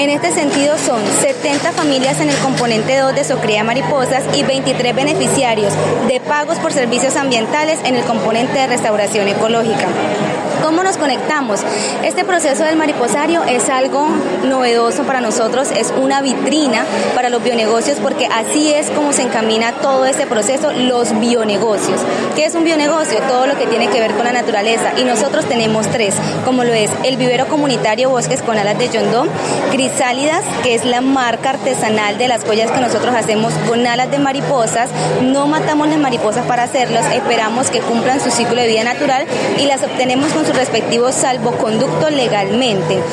En este sentido son 70 familias en el componente 2 de Socría de Mariposas y 23 beneficiarios de pagos por servicios ambientales en el componente de restauración ecológica. ¿Cómo nos conectamos? Este proceso del mariposario es algo novedoso para nosotros, es una vitrina para los bionegocios porque así es como se encamina todo este proceso, los bionegocios. ¿Qué es un bionegocio? Todo lo que tiene que ver con la naturaleza y nosotros tenemos 3, como lo es el vivero comunitario Bosques con Alas de Yondó, Crisálidas, que es la marca artesanal de las joyas que nosotros hacemos con alas de mariposas, no matamos las mariposas para hacerlas, esperamos que cumplan su ciclo de vida natural y las obtenemos con su respectivo salvoconducto legalmente.